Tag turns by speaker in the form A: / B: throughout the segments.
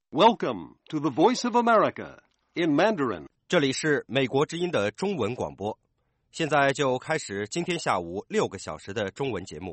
A: Welcome to the Voice of America in Mandarin.
B: 这里是美国之音的中文广播，现在就开始今天下午6个小时的中文节目。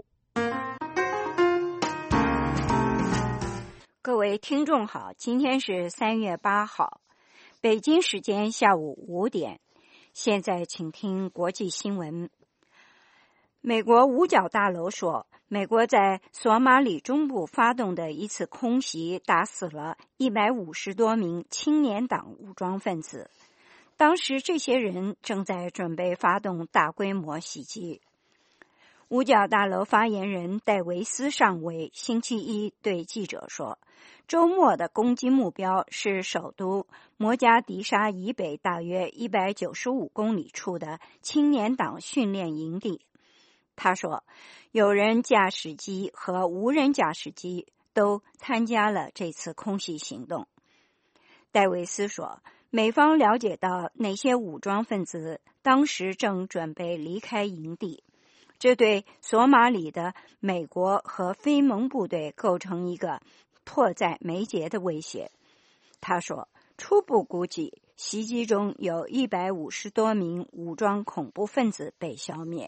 C: 各位听众好，今天是3月8号，北京时间下午5点。现在请听国际新闻。美国五角大楼说，美国在索马里中部发动的一次空袭打死了150多名青年党武装分子，当时这些人正在准备发动大规模袭击。五角大楼发言人戴维斯上尉星期一对记者说，周末的攻击目标是首都摩加迪沙以北大约195公里处的青年党训练营地。他说，有人驾驶机和无人驾驶机都参加了这次空袭行动。戴维斯说，美方了解到那些武装分子当时正准备离开营地，这对索马里的美国和非盟部队构成一个迫在眉睫的威胁。他说，初步估计袭击中有150多名武装恐怖分子被消灭。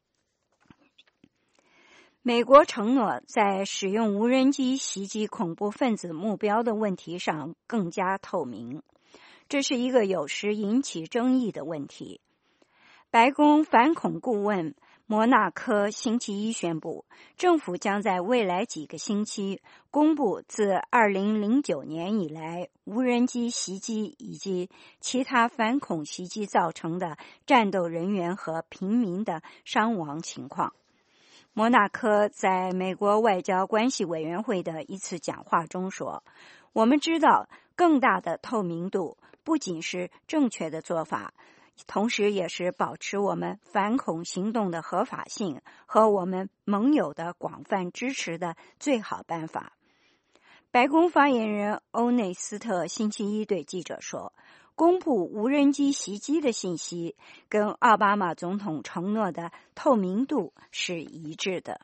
C: 美国承诺在使用无人机袭击恐怖分子目标的问题上更加透明，这是一个有时引起争议的问题。白宫反恐顾问摩纳科星期一宣布，政府将在未来几个星期公布自2009年以来无人机袭击以及其他反恐袭击造成的战斗人员和平民的伤亡情况。摩纳科在美国外交关系委员会的一次讲话中说，我们知道更大的透明度不仅是正确的做法，同时也是保持我们反恐行动的合法性和我们盟友的广泛支持的最好办法。白宫发言人欧内斯特星期一对记者说，公布无人机袭击的信息跟奥巴马总统承诺的透明度是一致的。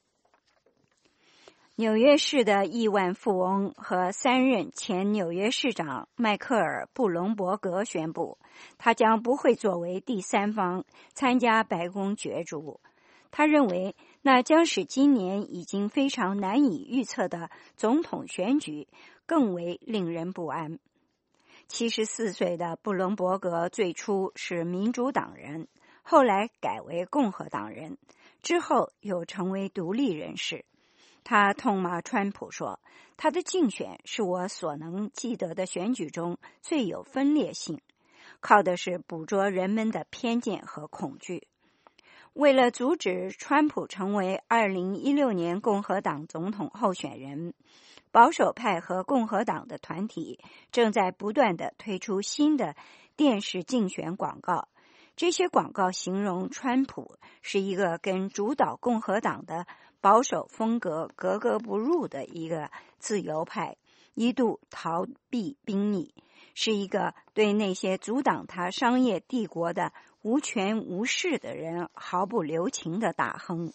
C: 纽约市的亿万富翁和3任前纽约市长迈克尔·布隆伯格宣布，他将不会作为第三方参加白宫角逐。他认为那将使今年已经非常难以预测的总统选举更为令人不安。74岁的布隆伯格最初是民主党人，后来改为共和党人，之后又成为独立人士。他痛骂川普说，他的竞选是我所能记得的选举中最有分裂性，靠的是捕捉人们的偏见和恐惧。为了阻止川普成为2016年共和党总统候选人，保守派和共和党的团体正在不断地推出新的电视竞选广告。这些广告形容川普是一个跟主导共和党的保守风格格格不入的一个自由派，一度逃避兵役，是一个对那些阻挡他商业帝国的无权无势的人毫不留情的大亨。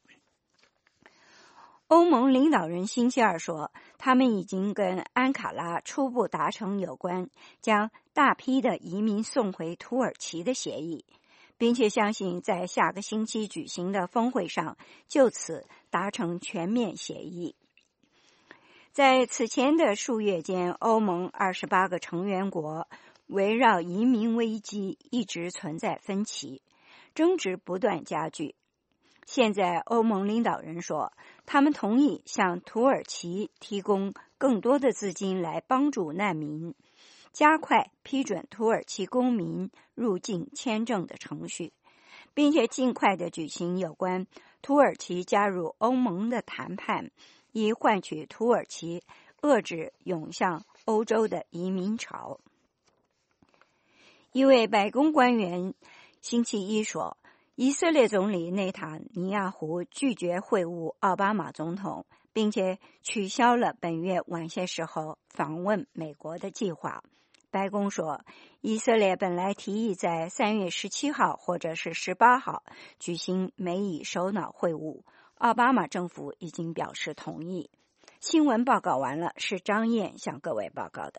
C: 欧盟领导人星期二说，他们已经跟安卡拉初步达成有关将大批的移民送回土耳其的协议，并且相信在下个星期举行的峰会上就此达成全面协议。在此前的数月间，欧盟28个成员国围绕移民危机一直存在分歧，争执不断加剧。现在欧盟领导人说，他们同意向土耳其提供更多的资金来帮助难民，加快批准土耳其公民入境签证的程序，并且尽快地举行有关土耳其加入欧盟的谈判，以换取土耳其遏制涌向欧洲的移民潮。一位白宫官员星期一说，以色列总理内塔尼亚胡拒绝会晤奥巴马总统，并且取消了本月晚些时候访问美国的计划。白宫说，以色列本来提议在3月17号或者是18号举行美以首脑会晤，奥巴马政府已经表示同意。 新闻报告完了，是张燕向各位报告的。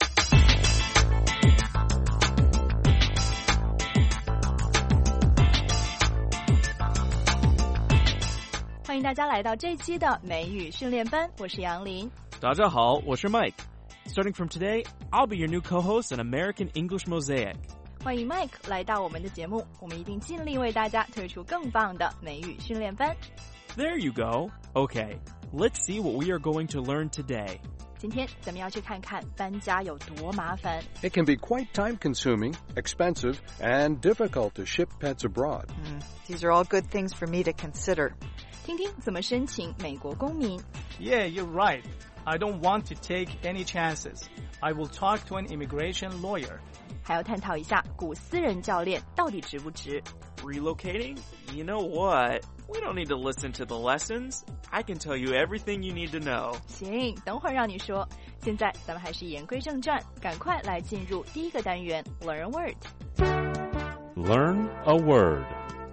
D: 欢迎大家来到这期的美语训练班，我是杨林。
E: 大家好，我是 Mike. Starting from today, I'll be your new co-host on American English Mosaic.
D: 欢迎 Mike 来到我们的节目，我们一定尽力为大家推出更棒的美语训练班。
E: There you go. Okay, let's see what we are going to learn today.
D: 今天咱们要去看看搬家有多麻烦。
A: It can be quite time-consuming, expensive, and difficult to ship pets abroad.
F: These are all good things for me to consider.
D: 听听怎么申请美国公民。
G: Yeah, you're right. I don't want to take any chances. I will talk to an immigration lawyer.
D: 还要探讨一下雇私人教练到底值不值。
E: Relocating? You know what? We don't need to listen to the lessons. I can tell you everything you need to know.
D: 行，等会儿让你说。现在咱们还是言归正传，赶快来进入第一个单元 Learn a Word。
H: Learn a word.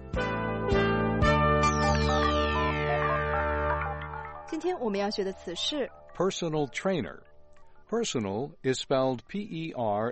D: 今天我们要学的词是
I: Personal trainer. Personal is spelled P-E-R-S-O-N-A-L,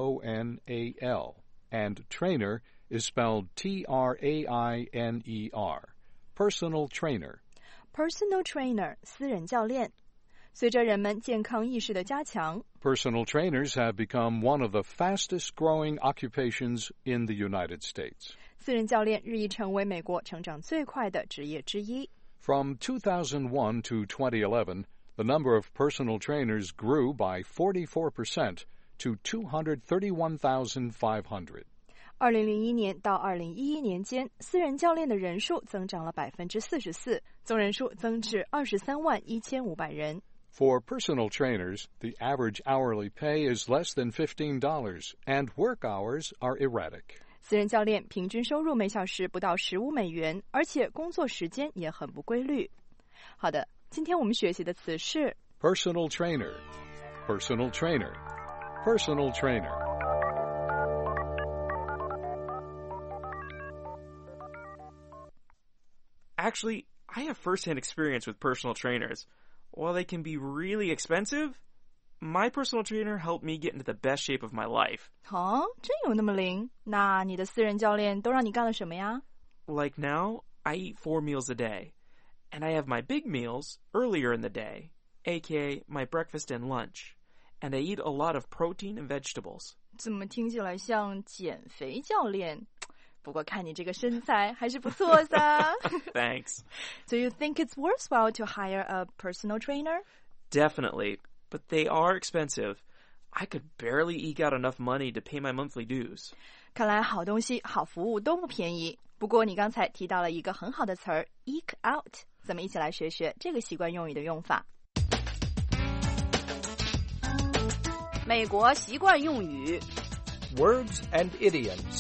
I: and trainer is spelled T-R-A-I-N-E-R. Personal trainer.
D: Personal trainer 私人教练。随着人们健康意识的加强
I: Personal trainers have become one of the fastest-growing occupations in the United States.
D: 私人教练日益成为美国成长最快的职业之一。
I: From 2001 to 2011, the number of personal trainers grew by 44% to 231,500.
D: 2001年到2011年间，私人教练的人数增长了44%，总人数增至231500人。
I: For personal trainers, the average hourly pay is less than $15, and work hours are erratic.
D: 私人教练平均收入每小时不到15美元，而且工作时间也很不规律。好的，今天我们学习的词是
I: Personal trainer, personal trainer, personal trainer.
E: Actually, I have first-hand experience with personal trainers. While they can be really expensive, my personal trainer helped me get into the best shape of my life.
D: 哦，真有那么灵？那你的私人教练都让你干了什么呀？
E: Like now, I eat 4 meals a day, and I have my big meals earlier in the day, aka my breakfast and lunch, and I eat a lot of protein and vegetables.
D: 怎么听起来像减肥教练？不过看你这个身材还是不错的。
E: Thanks.
D: So you think it's worthwhile to hire a personal trainer?
E: Definitely, but they are expensive. I could barely eke out enough money to pay my monthly dues.
D: 看来好东西、好服务都不便宜。不过你刚才提到了一个很好的词儿 eke out， 咱们一起来学学这个习惯用语的用法。
J: 美国习惯用语
K: Words and idioms。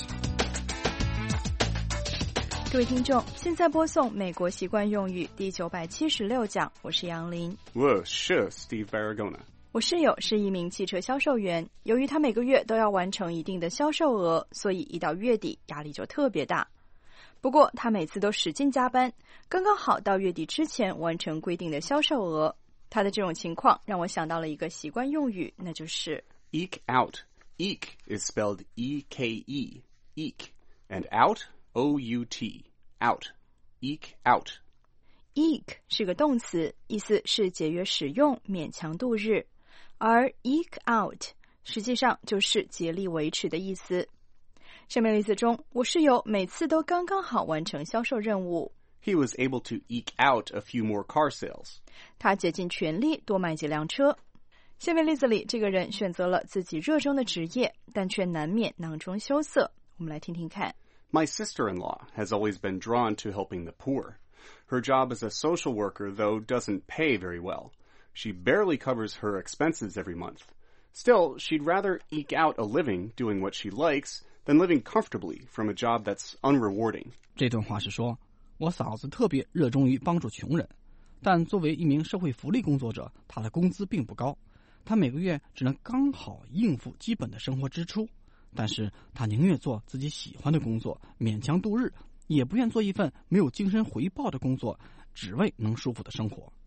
D: 各位听众，现在播送美国习惯用语第976讲，我是杨林。
L: 我是 Steve Baragona。
D: 我室友是一名汽车销售员，由于他每个月都要完成一定的销售额，所以一到月底压力就特别大。不过他每次都使劲加班，刚刚好到月底之前完成规定的销售额。他的这种情况让我想到了一个习惯用语，那就是
L: eke out. Eke is spelled E-K-E, eke, and out, O-U-T, out, eke out.
D: Eke 是个动词，意思是节约使用，勉强度日，而 eke out 实际上就是竭力维持的意思。上面例子中，我室友每次都刚刚好完成销售任务。
L: He was able to eke out a few more car sales.
D: 他竭尽全力多买几辆车。下面例子里，这个人选择了自己热衷的职业，但却难免囊中羞涩。我们来听听看。
L: My sister-in-law has always been drawn to helping the poor. Her job as a social worker, though, doesn't pay very well. She barely covers her expenses every month. Still, she'd rather eke out a living doing what she likes than living comfortably from a job that's unrewarding.
M: 这段话是说，我嫂子特别热衷于帮助穷人，但作为一名社会福利工作者，她的工资并不高，她每个月只能刚好应付基本的生活支出，但是她宁愿做自己喜欢的工作，勉强度日，也不愿做一份没有精神回报的工作，只为能舒服的生活。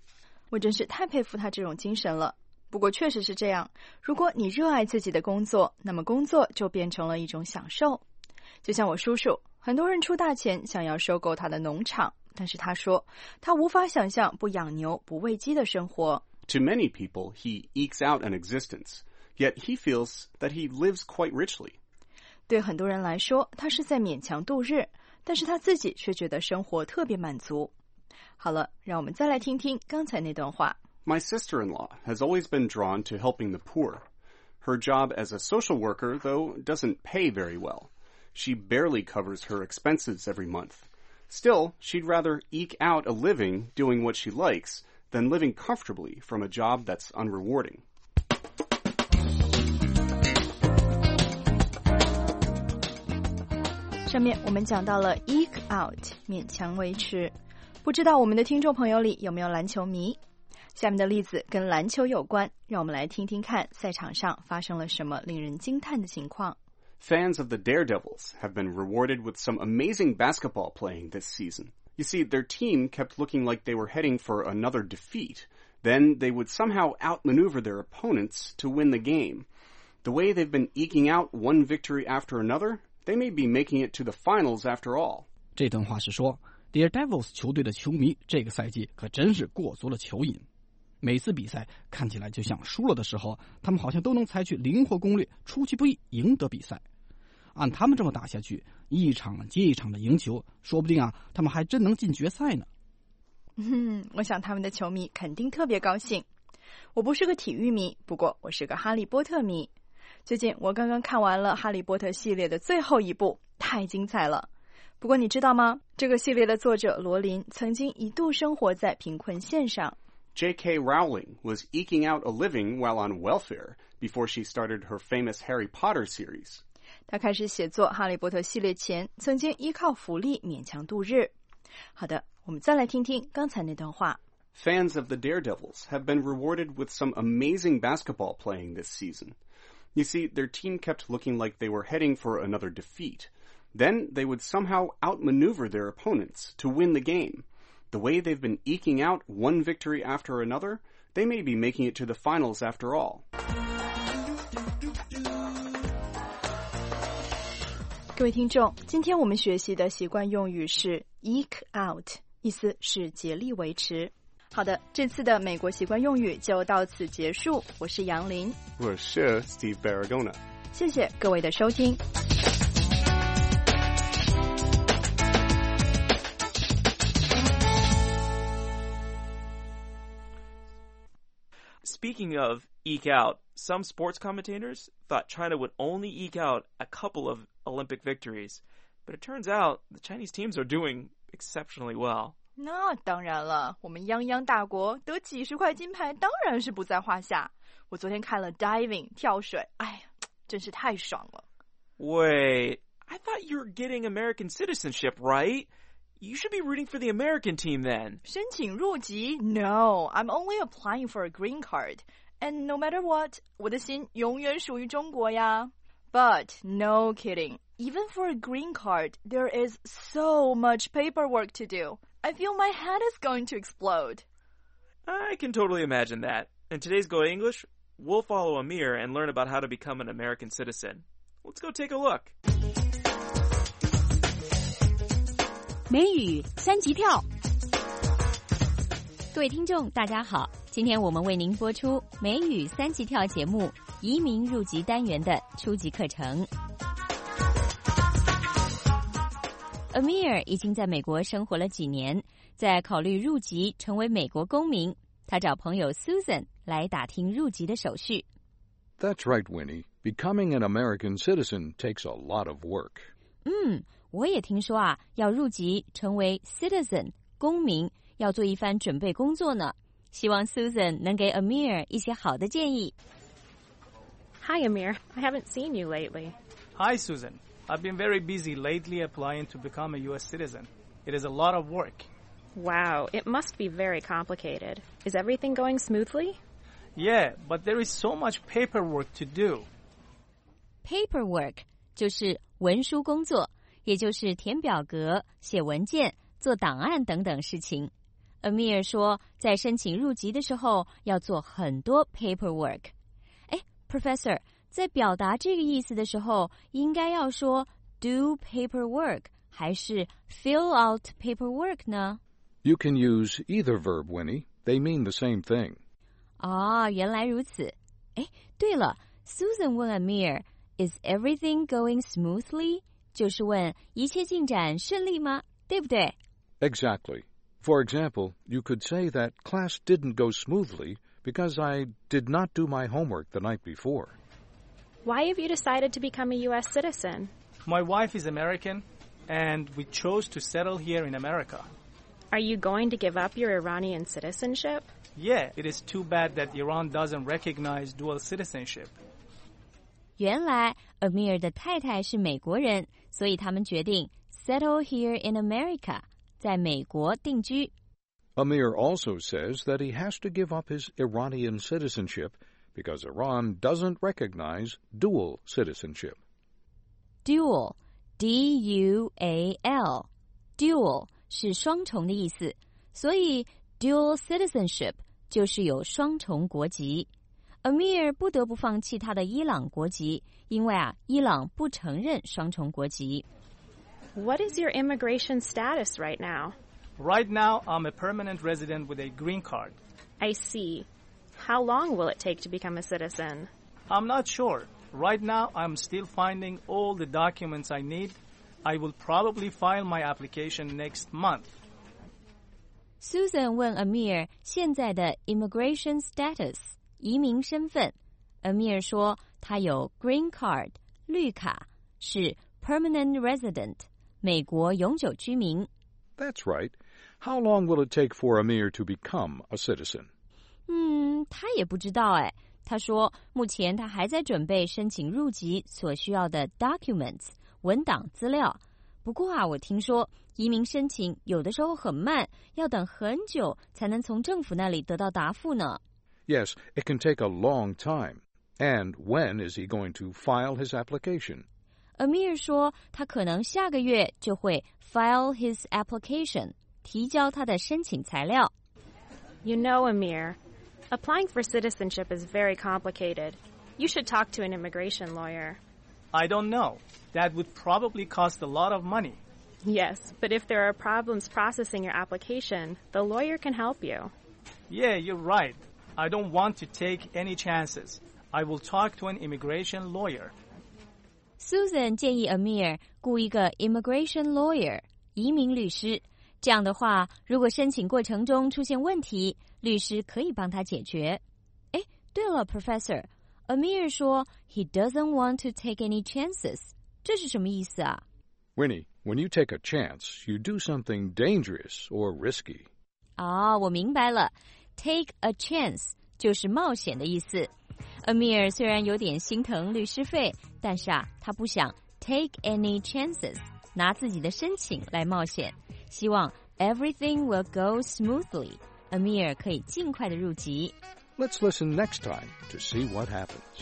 D: 我真是太佩服他这种精神了。不过确实是这样，如果你热爱自己的工作，那么工作就变成了一种享受。就像我叔叔，很多人出大钱想要收购他的农场，但是他说他无法想象不养牛不喂鸡的生活。
L: To many people, he ekes out an existence, yet he feels that he lives quite richly.
D: 对很多人来说，他是在勉强度日，但是他自己却觉得生活特别满足。好了，让我们再来听听刚才那段话。
L: My sister-in-law has always been drawn to helping the poor. Her job as a social worker, though, doesn't pay very well. She barely covers her expenses every month. Still, she'd rather eke out a living doing what she likes than living comfortably from a job that's unrewarding.
D: 上面我们讲到了 eke out， 勉强维持。不知道我们的听众朋友里有没有篮球迷？下面的例子跟篮球有关，让我们来听听看赛场上发生了什么令人惊叹的情况。
L: Fans of the Daredevils have been rewarded with some amazing basketball playing this season. You see, their team kept looking like they were heading for another defeat. Then they would somehow outmaneuver their opponents to win the game. The way they've been eking out one victory after another, they may be making it to the finals after all.
M: 这段话是说 Daredevils 球队的球迷这个赛季可真是过足了球瘾。每次比赛看起来就像输了的时候，他们好像都能采取灵活攻略，出其不意赢得比赛。按他们这么打下去，一场接一场的赢球，说不定他们还真能进决赛呢。
D: 我想他们的球迷肯定特别高兴。我不是个体育迷，不过我是个哈利波特迷。最近我刚刚看完了哈利波特系列的最后一部，太精彩了。不过你知道吗？这个系列的作者罗琳曾经一度生活在贫困线上。
L: J.K. Rowling was eking out a living while on welfare before she started her famous Harry Potter series.
D: 他开始写作哈利波特系列前，曾经依靠福利勉强度日。好的，我们再来听听刚才那段话。
L: Fans of the Daredevils have been rewarded with some amazing basketball playing this season. You see, their team kept looking like they were heading for another defeat. Then they would somehow outmaneuver their opponents to win the game. The way they've been eking out one victory after another, they may be making it to the finals after all.
D: 各位听众，今天我们学习的习惯用语是 eke out， 意思是竭力维持。好的，这次的美国习惯用语就到此结束。我是杨林，
L: 我是 Steve Baragona。
D: 谢谢各位的收听。
E: Speaking of eke out, some sports commentators thought China would only eke out a couple of Olympic victories, but it turns out the Chinese teams are doing exceptionally well.
D: 那当然了，我们泱泱大国得几十块金牌当然是不在话下。我昨天看了 diving 跳水，哎呀，真是太爽了。
E: Wait, I thought you were getting American citizenship, right? You should be rooting for the American team then.
D: 申请入籍 ？No, I'm only applying for a green card. And no matter what, 我的心永远属于中国呀。But no kidding. Even for a green card, there is so much paperwork to do. I feel my head is going to explode.
E: I can totally imagine that. In today's Go English, we'll follow Amir and learn about how to become an American citizen. Let's go take a look.
N: 美语三级跳，各位听众大家好，今天我们为您播出美语三级跳节目移民入籍单元的初级课程。Amir 已经在美国生活了几年，在考虑入籍成为美国公民，他找朋友 Susan 来打听入籍的手续。
A: That's right, Winnie. Becoming an American citizen takes a lot of work.
N: 我也听说要入籍成为 citizen 公民，要做一番准备工作呢。希望 Susan 能给 Amir 一些好的建议。
O: Hi, Amir. I haven't seen you lately.
G: Hi, Susan. I've been very busy lately applying to become a U.S. citizen. It is a lot of work.
O: Wow, it must be very complicated. Is everything going smoothly?
G: Yeah, but there is so much paperwork to do.
N: Paperwork 就是文书工作，也就是填表格、写文件、做档案等等事情。 Amir 说，在申请入籍的时候要做很多 paperwork。哎 ，Professor， 在表达这个意思的时候，应该要说 do paperwork 还是 fill out paperwork 呢？
I: You can use either verb, Winnie. They mean the same thing.
N: 啊，原来如此。哎，对了 ，Susan 问 Amir，Is everything going smoothly？ 就是问一切进展顺利吗？对不对？
I: Exactly. For example, you could say that class didn't go smoothly because I did not do my homework the night before.
O: Why have you decided to become a U.S. citizen?
G: My wife is American, and we chose to settle here in America.
O: Are you going to give up your Iranian citizenship?
G: Yeah, it is too bad that Iran doesn't recognize dual citizenship.
N: 原来 Amir 的太太是美国人，所以他们决定 settle here in America， 在美国定居。
I: Amir also says that he has to give up his Iranian citizenship because Iran doesn't recognize dual citizenship.
N: Dual, D-U-A-L, dual 是双重的意思，所以 dual citizenship 就是有双重国籍。Amir 不得不放弃他的伊朗国籍，因为伊朗不承认双重国籍。
O: What is your immigration status right now?
G: Right now, I'm a permanent resident with a green card.
O: I see. How long will it take to become a citizen?
G: I'm not sure. Right now, I'm still finding all the documents I need. I will probably file my application next month.
N: Susan 问 Amir 现在的 immigration status 移民身份。Amir 说他有 green card 绿卡，是 permanent resident 美国永久居民。
I: That's right. How long will it take for Amir to become a citizen?
N: 他也不知道哎。他说目前他还在准备申请入籍所需要的 documents 文档资料。不过我听说移民申请有的时候很慢，要等很久才能从政府那里得到答复呢。
I: Yes, it can take a long time. And when is he going to file his application?
N: Amir 说他可能下个月就会 file his application 提交他的申请材料。
O: You know, Amir, applying for citizenship is very complicated. You should talk to an immigration lawyer.
G: I don't know. That would probably cost a lot of money.
O: Yes, but if there are problems processing your application, the lawyer can help you.
G: Yeah, you're right. I don't want to take any chances. I will talk to an immigration lawyer.
N: Susan 建议 Amir 雇一个 immigration lawyer 移民律师。这样的话，如果申请过程中出现问题，律师可以帮他解决。哎，对了 Professor, Amir 说 he doesn't want to take any chances. 这是什么意思啊？
I: Winnie, when you take a chance, you do something dangerous or risky.
N: 我明白了。Take a chance 就是冒险的意思。Amir 虽然有点心疼律师费，但是他不想 take any chances 拿自己的申请来冒险，希望 everything will go smoothly Amir 可以尽快的入籍。
I: Let's listen next time to see what happens.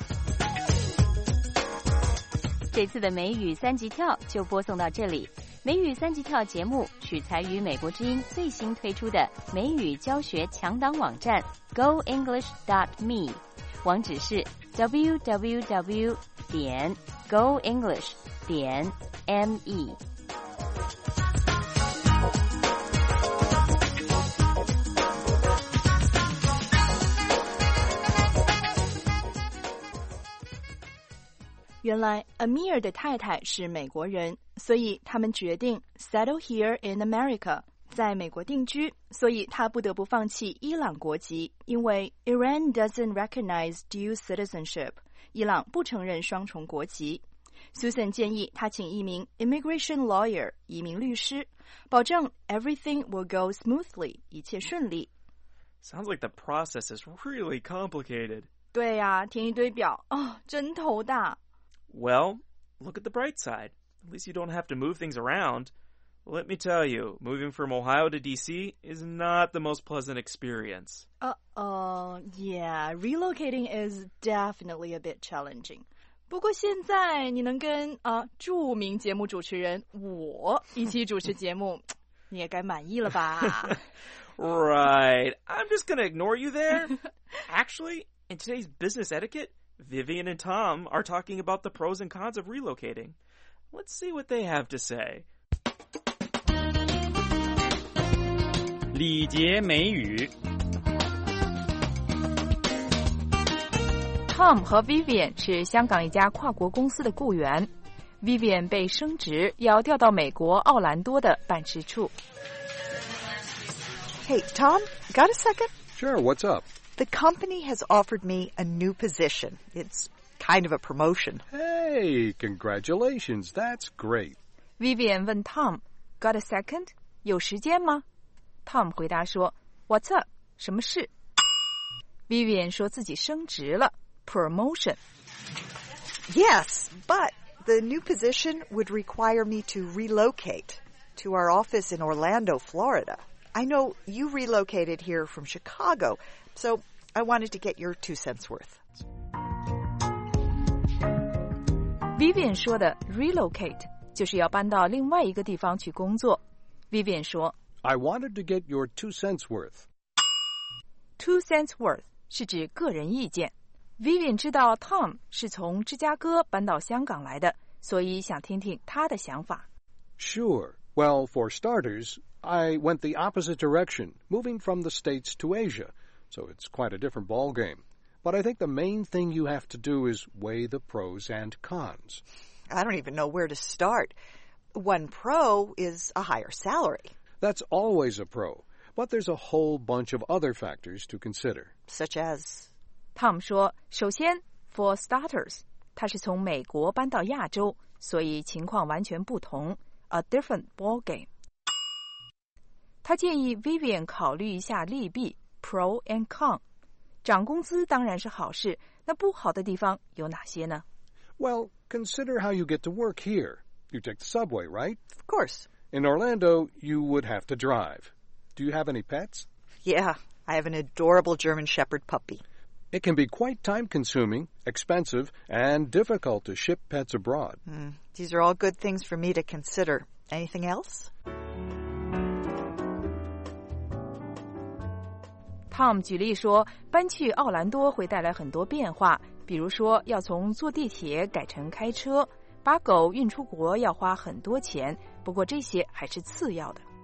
N: 这次的美语三级跳就播送到这里。美语三级跳节目取材于美国之音最新推出的美语教学强档网站 GoEnglish.me， 网址是 www.goenglish.me。
D: 原来 Amir 的太太是美国人，所以他们决定 settle here in America， 在美国定居，所以他不得不放弃伊朗国籍，因为 Iran doesn't recognize dual citizenship， 伊朗不承认双重国籍。Susan 建议他请一名 immigration lawyer 移民律师，保证 everything will go smoothly， 一切顺利。
E: Sounds like the process is really complicated.
D: 对呀，填一堆表，真头大。
E: Well, look at the bright side. At least you don't have to move things around. Let me tell you, moving from Ohio to D.C. is not the most pleasant experience.
D: Yeah, relocating is definitely a bit challenging. 不过现在你能跟著名节目主持人我一起主持节目，你也该满意了吧？
E: Right. I'm just going to ignore you there. Actually, in today's business etiquette, Vivian and Tom are talking about the pros and cons of relocating. Let's see what they have to say.
H: 礼节美语
D: Tom 和 Vivian 是香港一家跨国公司的雇员。Vivian 被升职，要调到美国奥兰多的办事处。
F: Hey, Tom, got a second?
A: Sure, what's up?
F: The company has offered me a new position. It's kind of a promotion.
A: Hey, congratulations. That's great.
D: Vivian 问 Tom, got a second? 有时间吗？ Tom 回答说 What's up? 什么事？ Vivian 说自己升职了 Promotion.
F: Yes, but the new position would require me to relocate to our office in Orlando, Florida. I know you relocated here from Chicago, so I wanted to get your 2 cents worth.
D: Vivian 说的 relocate 就是要搬到另外一个地方去工作。Vivian 说
A: I wanted to get your 2 cents worth.
D: 2 cents worth 是指个人意见。Vivian 知道 Tom 是从芝加哥搬到香港来的，所以想听听他的想法。
A: Sure. Well, for starters, I went the opposite direction, moving from the States to Asia, so it's quite a different ballgame. But I think the main thing you have to do is weigh the pros and cons.
F: I don't even know where to start. One pro is a higher salary.
A: That's always a pro, but there's a whole bunch of other factors to consider.
F: Such as?
D: Tom 说，首先 for starters, 他是从美国搬到亚洲，所以情况完全不同 ，a different ballgame. 他建议 Vivian 考虑一下利弊 pro and con. 涨工资当然是好事，那不好的地方有哪些呢？
A: Well, consider how you get to work here. You take the subway, right?
F: Of course.
A: In Orlando, you would have to drive. Do you have any pets?
F: Yeah, I have an adorable German Shepherd puppy.
A: It can be quite time-consuming, expensive, and difficult to ship pets abroad.
F: These are all good things for me to consider. Anything else?
D: Tom 举例说，搬去奥兰多会带来很多变化，比如说要从坐地铁改成开车，把狗运出国要花很多钱，不过这些还是次要的。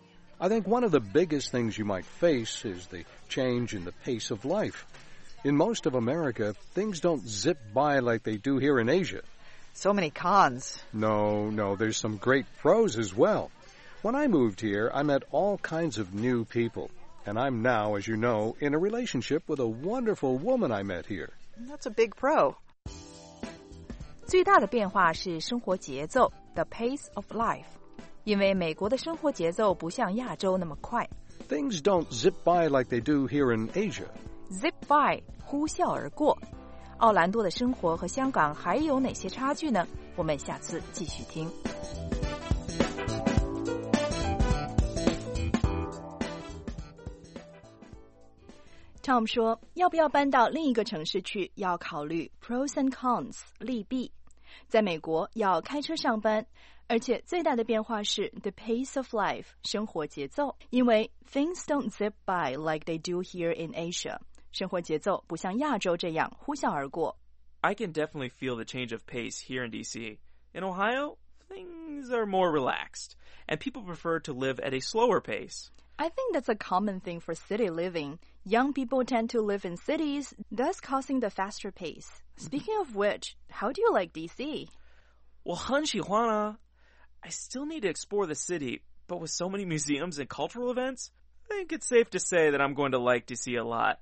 A: I think one of the biggest things you might face is the change in the pace of life. In most of America, things don't zip by like they do here in Asia.
F: So many cons.
A: No, there's some great pros as well. When I moved here, I met all kinds of new people. And I'm now, as you know, in a relationship with a wonderful woman I met here.
F: That's a big pro.
D: 最大的变化是生活节奏 the pace of life. 因为美国的生活节奏不像亚洲那么快。
A: Things don't zip by like they do here in Asia.
D: Zip by, 呼啸而过。奥兰多的生活和香港还有哪些差距呢？我们下次继续听。Tom 说，要不要搬到另一个城市去，要考虑 pros and cons 利弊。在美国要开车上班，而且最大的变化是 the pace of life 生活节奏，因为 things don't zip by like they do here in Asia 生活节奏不像亚洲这样呼啸而过。
E: I can definitely feel the change of pace here in DC. In Ohio, things are more relaxed, and people prefer to live at a slower pace.
D: I think that's a common thing for city living. Young people tend to live in cities, thus causing the faster pace. Speaking of which, how do you like DC?
E: Well, 很喜欢啊. I still need to explore the city, but with so many museums and cultural events, I think it's safe to say that I'm going to like DC a lot.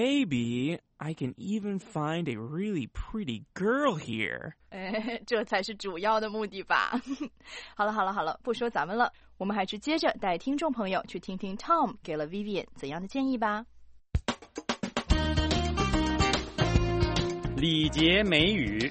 E: Maybe I can even find a really pretty girl here.
D: 这才是主要的目的吧。好了，不说咱们了，我们还是接着带听众朋友去听听 Tom 给了 Vivian 怎样的建议吧。
H: 礼节美语。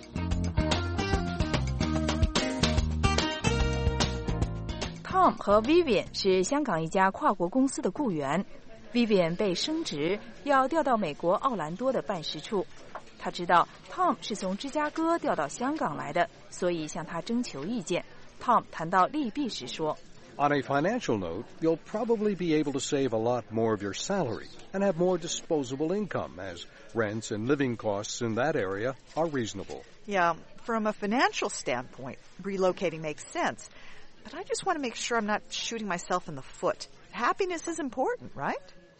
D: Tom 和 Vivian 是香港一家跨国公司的雇员。Vivian 被升职，要调到美国奥兰多的办事处。他知道 Tom 是从芝加哥调到香港来的，所以向他征求意见。Tom 谈到利弊时说
A: On a financial note, you'll probably be able to save a lot more of your salary and have more disposable income as rents and living costs in that area are reasonable.
F: Yeah, from a financial standpoint, relocating makes sense. But I just want to make sure I'm not shooting myself in the foot. Happiness is important, right?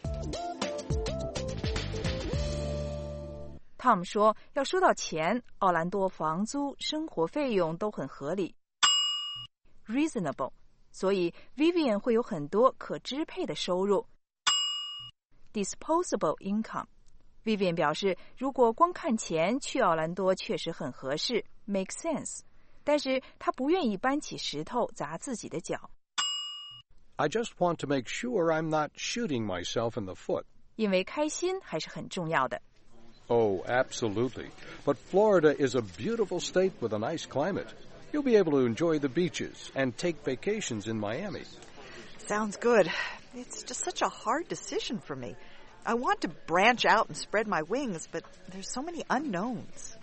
D: Tom 说，要说到钱，奥兰多房租、生活费用都很合理 ，reasonable， 所以 Vivian 会有很多可支配的收入 ，disposable income。Vivian 表示，如果光看钱，去奥兰多确实很合适 ，make sense。但是他不愿意搬起石头砸自己的脚。
A: I just want to make sure I'm not shooting myself in the foot.
D: 因为开心还是很重要的。
A: Oh, absolutely. But Florida is a beautiful state with a nice climate. You'll be able to enjoy the beaches and take vacations in Miami.
F: Sounds good. It's just such a hard decision for me. I want to branch out and spread my wings, but there's so many unknowns.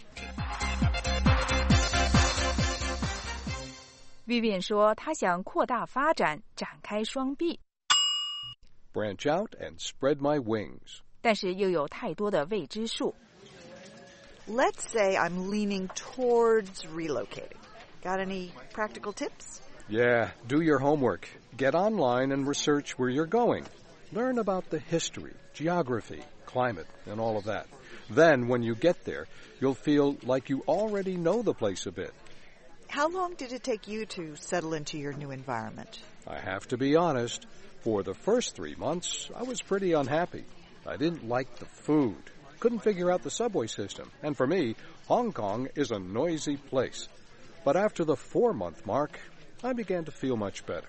D: Vivian 说，她想扩大发展，展开双臂。
A: Branch out and spread my wings.
D: 但是又有太多的未知数。
F: Let's say I'm leaning towards relocating. Got any practical tips?
A: Yeah, do your homework. Get online and research where you're going. Learn about the history, geography, climate, and all of that. Then, when you get there, you'll feel like you already know the place a bit.
F: How long did it take you to settle into your new environment?
A: I have to be honest. For the first 3 months, I was pretty unhappy. I didn't like the food, couldn't figure out the subway system, and for me, Hong Kong is a noisy place. But after the 4-month mark, I began to feel much better.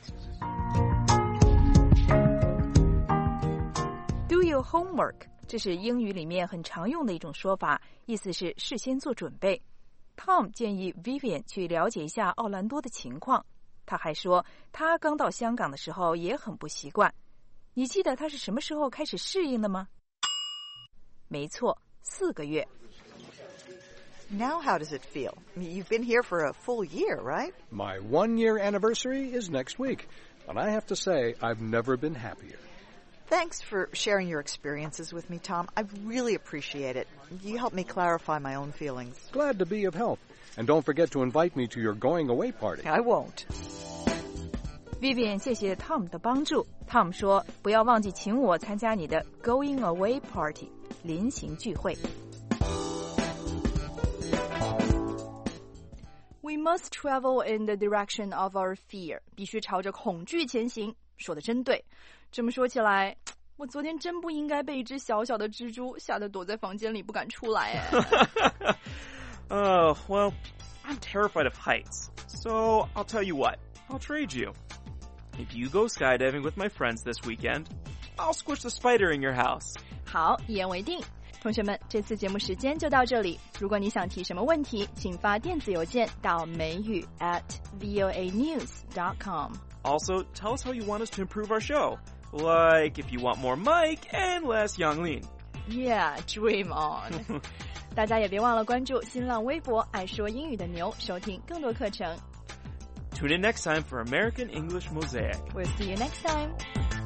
D: Do your homework. 这是英语里面很常用的一种说法，意思是事先做准备。Tom 建议 Vivian 去了解一下奥兰多的情况。他还说，他刚到香港的时候也很不习惯。你记得他是什么时候开始适应的吗？没错，4个月。
F: Now how does it feel? You've been here for a full year, right?
A: My 1-year anniversary is next week, and I have to say I've never been happier.
F: Thanks for sharing your experiences with me, Tom. I really appreciate it. You helped me clarify my own feelings.
A: Glad to be of help. And don't forget to invite me to your going away party.
F: I won't.
D: Vivian 谢谢 Tom 的帮助。Tom 说，不要忘记请我参加你的 going away party 临行聚会。We must travel in the direction of our fear. 必须朝着恐惧前行。说的真对。这么说起来，我昨天真不应该被一只小小的蜘蛛吓得躲在房间里不敢出来哎。
E: Well, I'm terrified of heights. So I'll tell you what, I'll trade you. If you go skydiving with my friends this weekend, I'll squish the spider in your house.
D: 好，一言为定。同学们，这次节目时间就到这里。如果你想提什么问题，请发电子邮件到美语@voanews.com.
E: Also, tell us how you want us to improve our show. Like if you want more Mike and less Yanglin.
D: Yeah, dream on. 大家也别忘了关注新浪微博爱说英语的牛，收听更多课程。
E: Tune in next time for American English Mosaic.
D: We'll see you next time.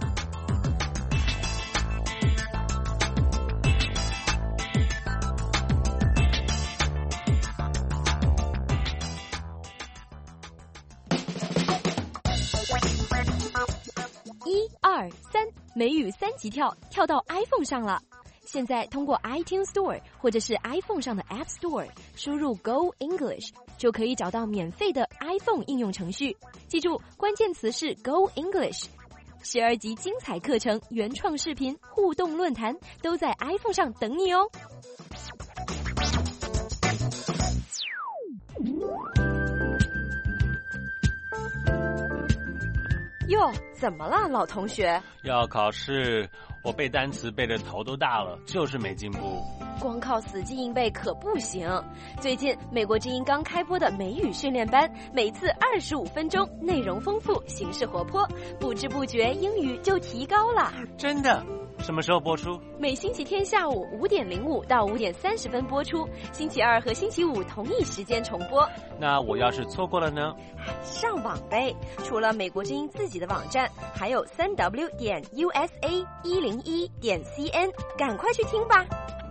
N: $1、2、3美语3级跳到 iPhone 上了。现在通过 iTunes Store 或者是 iPhone 上的 App Store 输入 Go English 就可以找到免费的 iPhone 应用程序。记住，关键词是 Go English。12集精彩课程、原创视频、互动论坛都在 iPhone 上等你哦。
P: 哟，怎么了，老同学？
H: 要考试，我背单词背得头都大了，就是没进步。
N: 光靠死记硬背可不行。最近美国之音刚开播的美语训练班，每次25分钟，内容丰富，形式活泼，不知不觉英语就提高了。
H: 真的？ 什么时候播出？
P: 每星期天下午5点05到5点30分播出，星期二和星期五同一时间重播。
H: 那我要是错过了呢？
P: 上网呗！除了美国之音自己的网站，还有3w.usa101.cn， 赶快去听吧！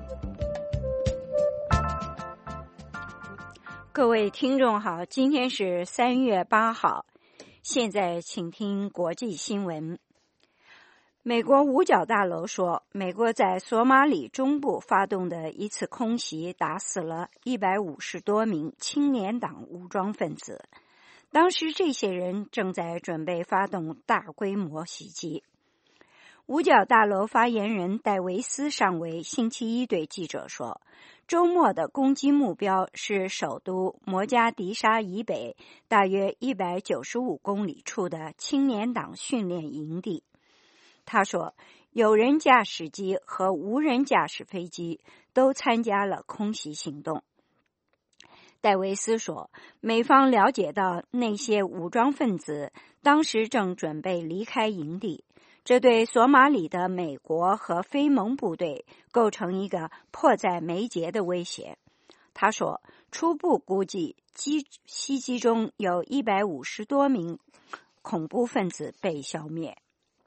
C: 各位听众好，今天是3月8号，现在请听国际新闻。美国五角大楼说，美国在索马里中部发动的一次空袭打死了150多名青年党武装分子，当时这些人正在准备发动大规模袭击。五角大楼发言人戴维斯上尉星期一对记者说，周末的攻击目标是首都摩加迪沙以北大约195公里处的青年党训练营地。他说，有人驾驶机和无人驾驶飞机都参加了空袭行动。戴维斯说，美方了解到那些武装分子当时正准备离开营地，这对索马里的美国和非盟部队构成一个迫在眉睫的威胁。他说，初步估计袭击中有150多名恐怖分子被消灭。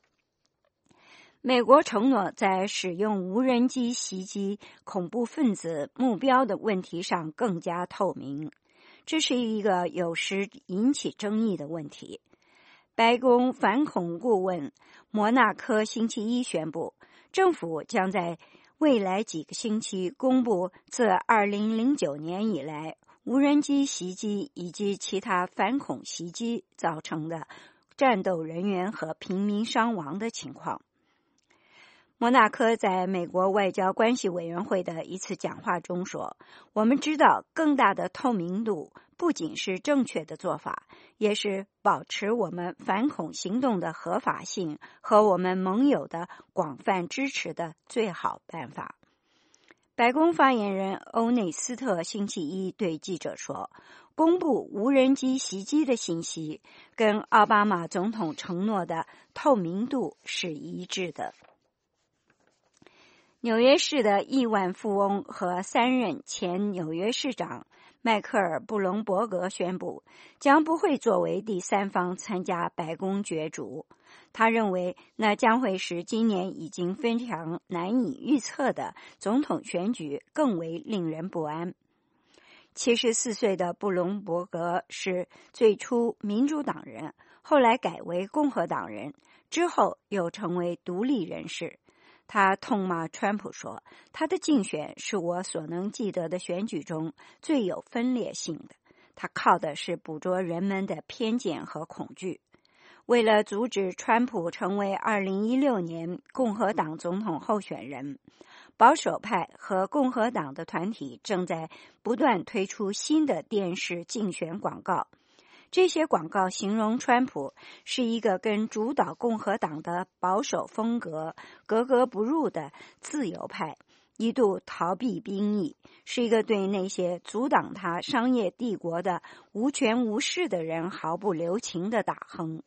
C: 美国承诺在使用无人机袭击恐怖分子目标的问题上更加透明，这是一个有时引起争议的问题。白宫反恐顾问莫纳科星期一宣布，政府将在未来几个星期公布自2009年以来无人机袭击以及其他反恐袭击造成的战斗人员和平民伤亡的情况。莫纳科在美国外交关系委员会的一次讲话中说，我们知道更大的透明度不仅是正确的做法，也是保持我们反恐行动的合法性和我们盟友的广泛支持的最好办法。白宫发言人欧内斯特星期一对记者说，公布无人机袭击的信息跟奥巴马总统承诺的透明度是一致的。纽约市的亿万富翁和3任前纽约市长迈克尔·布隆伯格宣布，将不会作为第三方参加白宫角逐。他认为那将会使今年已经非常难以预测的总统选举更为令人不安。74岁的布隆伯格是最初民主党人，后来改为共和党人，之后又成为独立人士。他痛骂川普说，他的竞选是我所能记得的选举中最有分裂性的，他靠的是捕捉人们的偏见和恐惧。为了阻止川普成为2016年共和党总统候选人，保守派和共和党的团体正在不断推出新的电视竞选广告。这些广告形容川普是一个跟主导共和党的保守风格格格不入的自由派，一度逃避兵役，是一个对那些阻挡他商业帝国的无权无势的人毫不留情的打哼。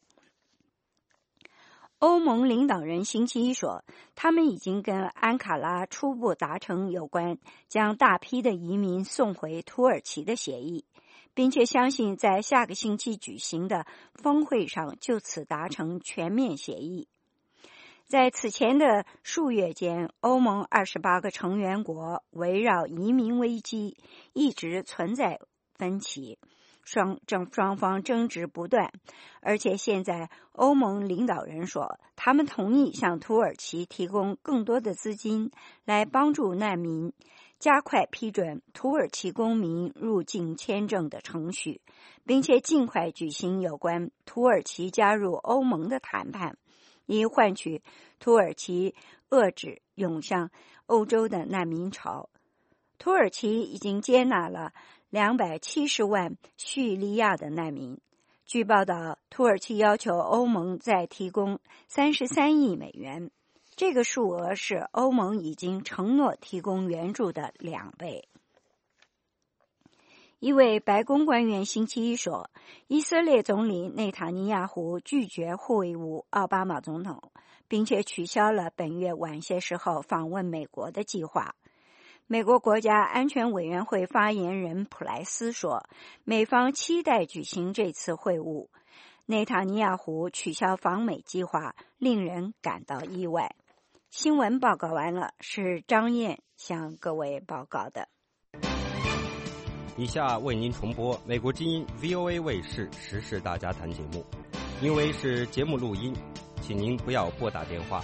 C: 欧盟领导人星期一说，他们已经跟安卡拉初步达成有关将大批的移民送回土耳其的协议，并且相信在下个星期举行的峰会上就此达成全面协议。在此前的数月间，欧盟28个成员国围绕移民危机一直存在分歧，双方争执不断，而且现在欧盟领导人说，他们同意向土耳其提供更多的资金来帮助难民，加快批准土耳其公民入境签证的程序，并且尽快举行有关土耳其加入欧盟的谈判，以换取土耳其遏制涌向欧洲的难民潮。土耳其已经接纳了270万叙利亚的难民。据报道，土耳其要求欧盟再提供33亿美元，这个数额是欧盟已经承诺提供援助的2倍。一位白宫官员星期一说，以色列总理内塔尼亚胡拒绝会晤奥巴马总统， 并且取消了本月晚些时候访问美国的计划。美国国家安全委员会发言人普莱斯说，美方期待举行这次会晤。内塔尼亚胡取消访美计划令人感到意外。新闻报告完了，是张燕向各位报告的。
B: 以下为您重播美国之音 VOA 卫视时事大家谈节目，因为是节目录音，请您不要拨打电话。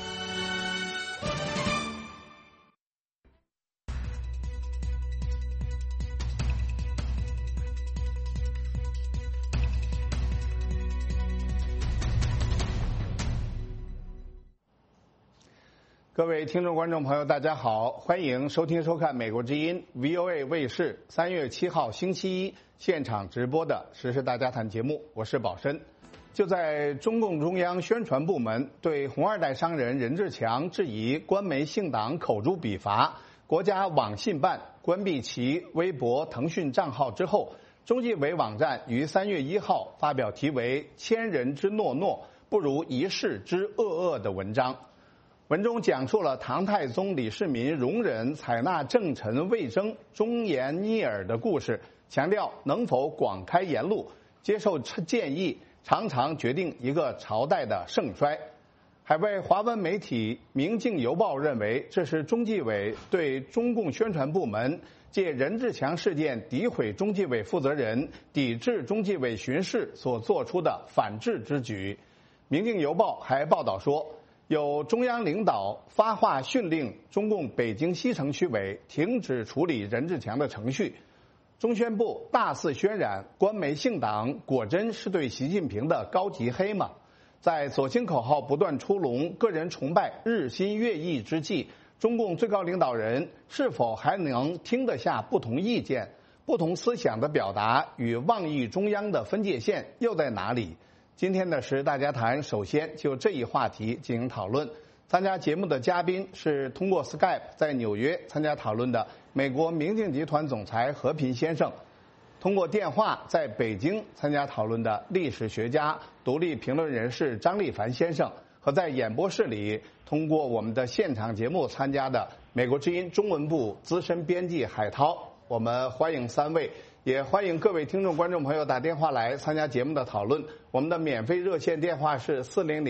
Q: 各位听众观众朋友大家好，欢迎收听收看美国之音 VOA 卫视3月7号星期一现场直播的时事大家谈节目，我是宝申。就在中共中央宣传部门对红二代商人任志强质疑官媒姓党口诛笔伐，国家网信办关闭其微博腾讯账号之后，中纪委网站于3月1号发表题为千人之诺诺不如一世之恶恶的文章。文中讲述了唐太宗李世民容忍采纳政臣魏征忠言逆耳的故事，强调能否广开言路，接受建议，常常决定一个朝代的盛衰。海外华文媒体《明镜邮报》认为，这是中纪委对中共宣传部门借任志强事件诋毁中纪委负责人、抵制中纪委巡视所做出的反制之举。《明镜邮报》还报道说，有中央领导发话训令中共北京西城区委停止处理任志强的程序。中宣部大肆渲染官媒姓党果真是对习近平的高级黑吗？在左倾口号不断出笼、个人崇拜日新月异之际，中共最高领导人是否还能听得下不同意见、不同思想的表达与妄议中央的分界线又在哪里？今天的时事大家谈首先就这一话题进行讨论。参加节目的嘉宾是通过 Skype 在纽约参加讨论的美国明镜集团总裁何平先生，通过电话在北京参加讨论的历史学家、独立评论人士张立凡先生，和在演播室里通过我们的现场节目参加的美国之音中文部资深编辑海涛。我们欢迎三位，也欢迎各位听众观众朋友打电话来参加节目的讨论。我们的免费热线电话是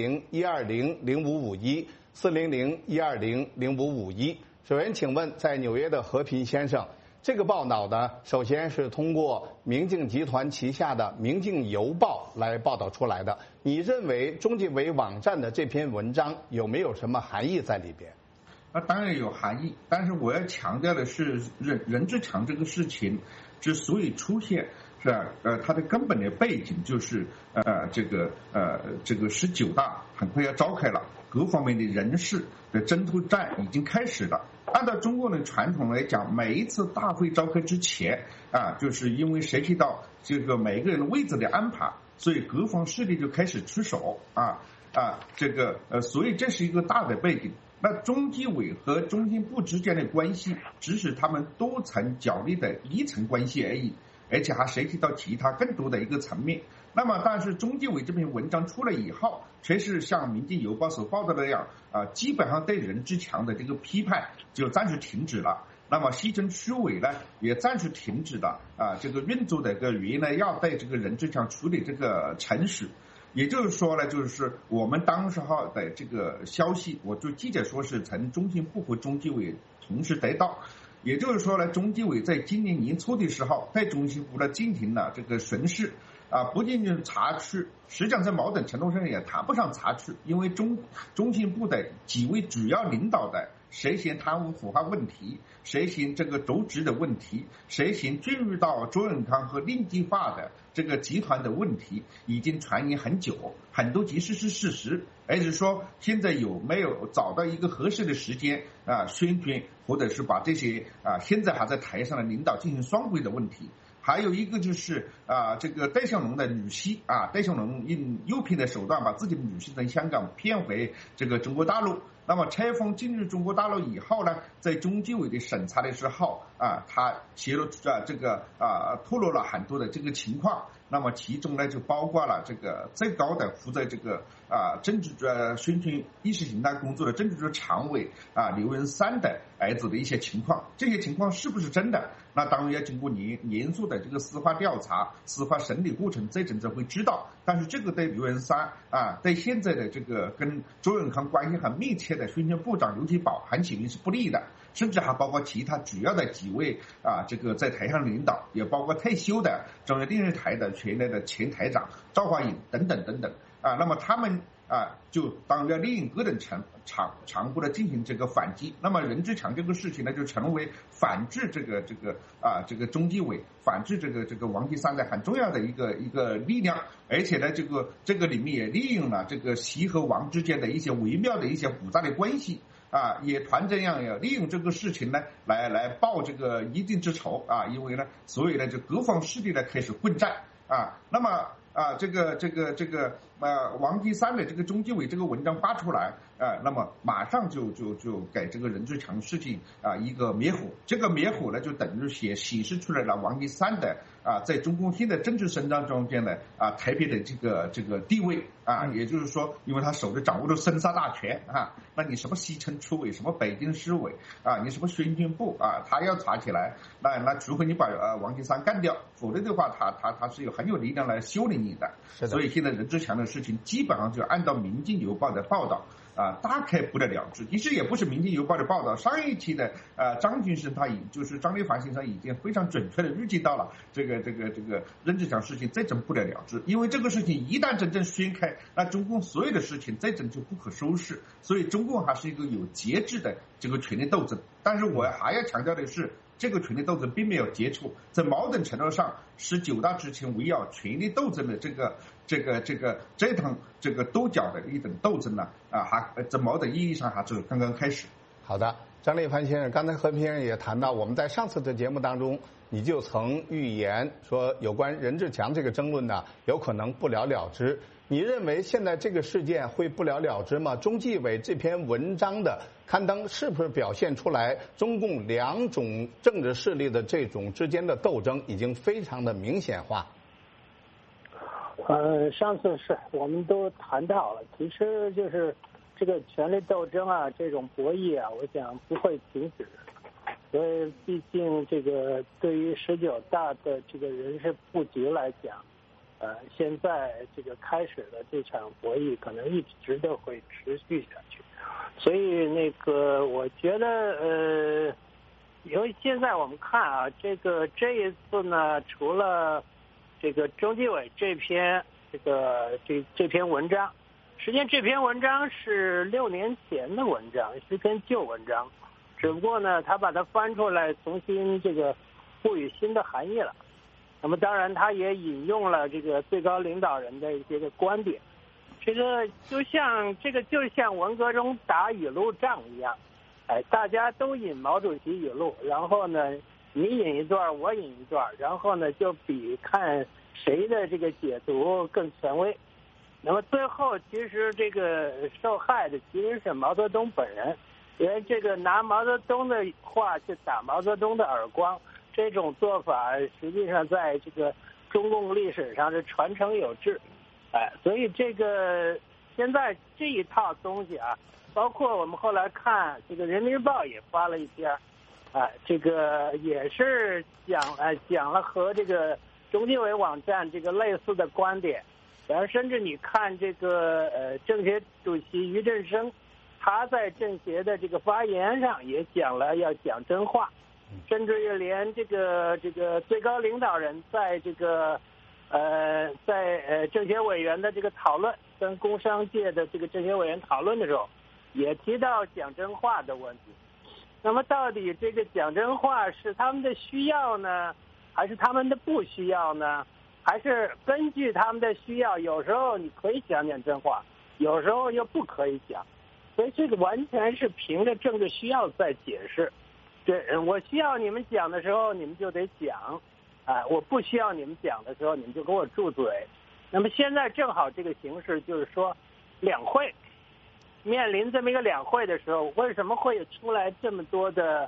Q: 400-120-0551 400-120-0551。首先请问在纽约的和平先生，这个报道呢，首先是通过明镜集团旗下的明镜邮报来报道出来的，你认为中纪委网站的这篇文章有没有什么含义在里边？
R: 当然有含义，但是我要强调的是，任志强这个事情之所以出现，是吧？它的根本的背景就是这个19大很快要召开了，各方面的人事的争夺战已经开始了。按照中国的传统来讲，每一次大会召开之前就是因为涉及到这个每个人的位置的安排，所以各方势力就开始出手所以这是一个大的背景。那中纪委和中信部之间的关系只是他们多层角力的一层关系而已，而且还涉及到其他更多的一个层面。那么但是中纪委这篇文章出来以后，确实像明镜邮报所报道的那样基本上对任志强的这个批判就暂时停止了。那么西城区委呢也暂时停止了这个运作的一个原来要对这个任志强处理这个程序。也就是说呢，就是我们当时候的这个消息，我就记者说是从中信部和中纪委同时得到。也就是说呢，中纪委在今年年初的时候，对中信部呢进行了这个巡视不仅仅查处，实际上在某种程度上也谈不上查处，因为中信部的几位主要领导的涉嫌贪污腐败问题，涉嫌这个渎职的问题，涉嫌进入到周永康和令计划的这个集团的问题，已经传言很久，很多其实是事实，而是说现在有没有找到一个合适的时间宣传，或者是把这些现在还在台上的领导进行双规的问题。还有一个就是这个戴孝龙的女婿戴孝龙用诱骗的手段把自己的女婿从香港骗回这个中国大陆。那么拆封进入中国大陆以后呢，在中纪委的审查的时候他泄露透露了很多的这个情况。那么其中呢，就包括了这个最高的负责这个政治宣传意识形态工作的政治局常委刘文山的儿子的一些情况，这些情况是不是真的？那当然要经过严肃的这个司法调查、司法审理过程，最终才会知道。但是这个对刘文山对现在的这个跟周永康关系很密切的宣传部长刘奇葆很显然是不利的，甚至还包括其他主要的几位这个在台上领导，也包括退休的中央电视台的原来的前台长赵华颖等等等等那么他们就当然利用各种常规的进行这个反击。那么任志强这个事情呢，就成为反制这个中纪委、反制这个王岐山的很重要的一个力量。而且呢，这个里面也利用了这个习和王之间的一些微妙的一些复杂的关系也团这样利用这个事情呢来报这个一定之仇因为呢，所以呢就各方势力呢开始混战那么这个王岐山的这个中纪委这个文章发出来那么马上就给这个任志强事情一个灭火。这个灭火呢，就等于显示出来了王岐山的在中共现在政治生态中间的特别的这个地位也就是说，因为他手里掌握着生杀大权那你什么西城区委、什么北京市委你什么宣传部他要查起来，那除非你把王岐山干掉，否则的话他是很有力量来修理你的。所以现在任志强的事情基本上就按照《民进邮报》的报道大概不了了之。其实也不是《民进邮报》的报道，上一期的张先生就是张立凡先生已经非常准确的预计到了这个任志强事情再整不了了之，因为这个事情一旦真正宣开，那中共所有的事情再整就不可收拾。所以中共还是一个有节制的这个权力斗争。但是我还要强调的是，这个权力斗争并没有结束，在某种程度上，19大之前围绕权力斗争的这趟这个斗角的一种斗争呢，还在某种意义上还是刚刚开始。
Q: 好的，张立凡先生，刚才和平先生也谈到，我们在上次的节目当中，你就曾预言说，有关任志强这个争论呢，有可能不了了之。你认为现在这个事件会不了了之吗？中纪委这篇文章的刊登是不是表现出来中共两种政治势力的这种之间的斗争已经非常的明显化？
S: 上次我们都谈到了，其实就是这个权力斗争这种博弈我想不会停止。所以毕竟这个对于19大的这个人事布局来讲，现在这个开始的这场博弈可能一直都会持续下去。所以我觉得因为现在我们看这一次呢，除了这个中纪委这篇这篇文章，实际上这篇文章是6年前的文章，是篇旧文章，只不过呢他把它翻出来重新赋予新的含义了。那么当然他也引用了这个最高领导人的一些个观点，这个就像文革中打语录仗一样，大家都引毛主席语录，然后呢你引一段我引一段，然后呢就比看谁的这个解读更权威。那么最后其实这个受害的其实是毛泽东本人，因为这个拿毛泽东的话去打毛泽东的耳光，这种做法实际上在这个中共历史上是传承有致。所以这个现在这一套东西包括我们后来看这个人民日报也发了一篇这个也是讲了和这个中纪委网站这个类似的观点。然后甚至你看这个政协主席俞正声，他在政协的这个发言上也讲了要讲真话，甚至于连这个最高领导人在这个在政协委员的这个讨论，跟工商界的这个政协委员讨论的时候，也提到讲真话的问题。那么到底这个讲真话是他们的需要呢，还是他们的不需要呢？还是根据他们的需要，有时候你可以讲真话，有时候又不可以讲。所以这个完全是凭着政治需要在解释。对，我需要你们讲的时候你们就得讲，我不需要你们讲的时候你们就给我住嘴。那么现在正好这个形势就是说，两会面临这么一个两会的时候，为什么会出来这么多的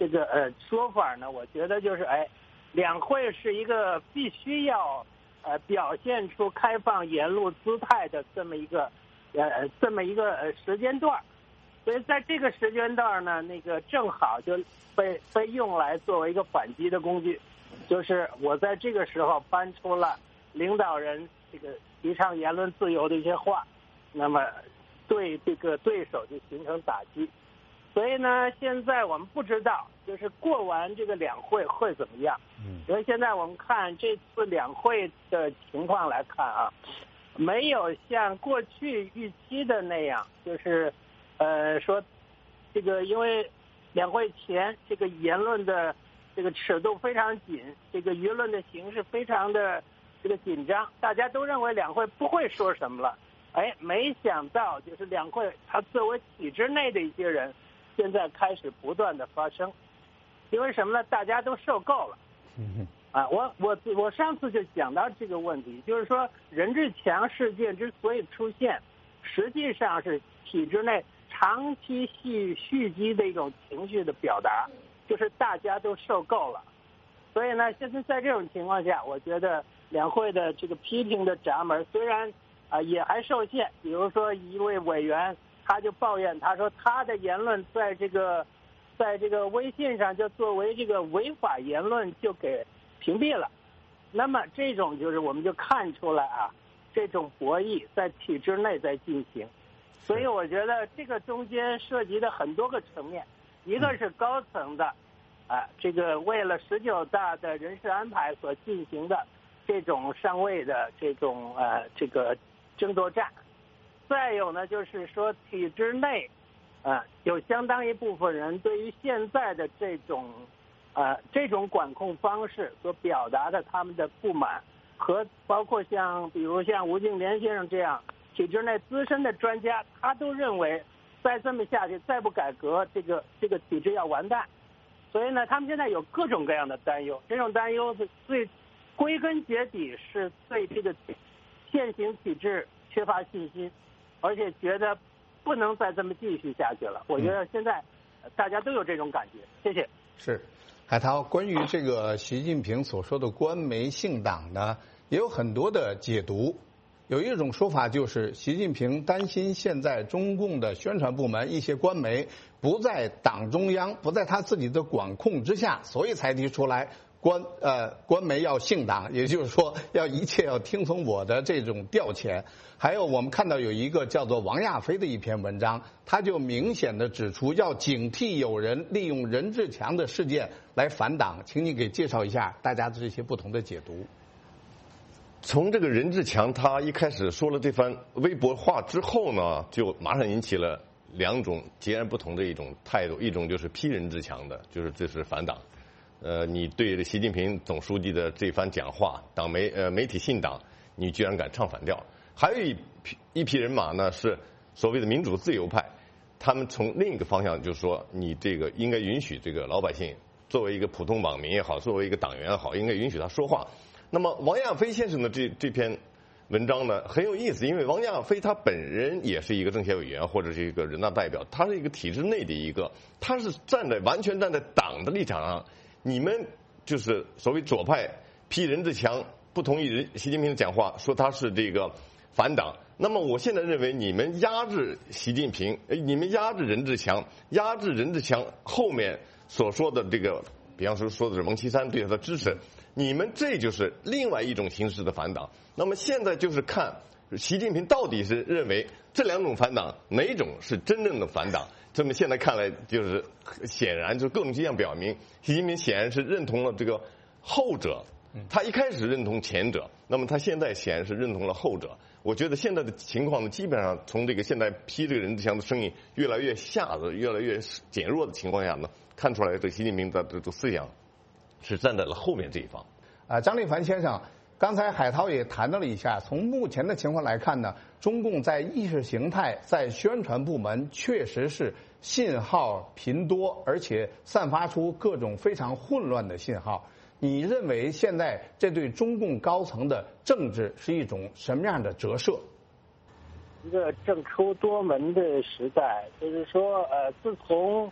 S: 这个说法呢，我觉得就是两会是一个必须要表现出开放言论姿态的这么一个时间段，所以在这个时间段呢，那个正好就被用来作为一个反击的工具，就是我在这个时候搬出了领导人这个提倡言论自由的一些话，那么对这个对手就形成打击。所以呢，现在我们不知道，就是过完这个两会会怎么样。因为现在我们看这次两会的情况来看啊，没有像过去预期的那样，就是说这个因为两会前这个言论的这个尺度非常紧，这个舆论的形势非常的这个紧张，大家都认为两会不会说什么了。没想到就是两会它作为体制内的一些人，现在开始不断的发生，因为什么呢？大家都受够了。我上次就讲到这个问题，就是说任志强事件之所以出现，实际上是体制内长期蓄积的一种情绪的表达，就是大家都受够了。所以呢，现在在这种情况下，我觉得两会的这个批评的闸门虽然也还受限，比如说一位委员他就抱怨，他说他的言论在这个微信上就作为这个违法言论就给屏蔽了。那么这种就是我们就看出来这种博弈在体制内在进行。所以我觉得这个中间涉及的很多个层面，一个是高层的这个为了19大的人事安排所进行的这种上位的这种这个争夺战，再有呢就是说体制内有相当一部分人对于现在的这种管控方式所表达的他们的不满，和包括比如像吴敬琏先生这样体制内资深的专家，他都认为再这么下去，再不改革，这个体制要完蛋。所以呢，他们现在有各种各样的担忧，这种担忧最归根结底是对这个现行体制缺乏信心，而且觉得不能再这么继续下去了。我觉得现在大家都有这种感觉。谢谢。
Q: 是，海涛，关于这个习近平所说的官媒姓党呢，也有很多的解读。有一种说法就是习近平担心现在中共的宣传部门一些官媒不在党中央，不在他自己的管控之下，所以才提出来官媒要姓党，也就是说一切要听从我的这种调遣。还有我们看到有一个叫做王亚飞的一篇文章，他就明显的指出要警惕有人利用任志强的事件来反党，请你给介绍一下大家的这些不同的解读。
T: 从这个任志强他一开始说了这番微博话之后呢，就马上引起了两种截然不同的一种态度，一种就是批任志强的，就是这是反党，你对习近平总书记的这番讲话，媒体信党，你居然敢唱反调。还有一批人马呢，是所谓的民主自由派，他们从另一个方向就是说，你这个应该允许这个老百姓作为一个普通网民也好，作为一个党员也好，应该允许他说话。那么王亚飞先生的这篇文章呢很有意思，因为王亚飞他本人也是一个政协委员或者是一个人大代表，他是一个体制内的他是完全站在党的立场上。你们就是所谓左派批任志强不同意习近平的讲话，说他是这个反党。那么我现在认为你们压制习近平，你们压制任志强后面所说的这个，比方说的是王岐山对他的支持，你们这就是另外一种形式的反党。那么现在就是看习近平到底是认为这两种反党哪种是真正的反党。这么现在看来就是显然就各种迹象表明，习近平显然是认同了这个后者，他一开始认同前者，那么他现在显然是认同了后者。我觉得现在的情况呢，基本上从这个现在批这个任志强的声音越来越越来越减弱的情况下呢，看出来这习近平的这种思想是站在了后面这一方。
Q: 张立凡先生，刚才海涛也谈到了一下，从目前的情况来看呢，中共在意识形态、在宣传部门确实是信号频多，而且散发出各种非常混乱的信号。你认为现在这对中共高层的政治是一种什么样的折射？
S: 一个政出多门的时代，就是说，自从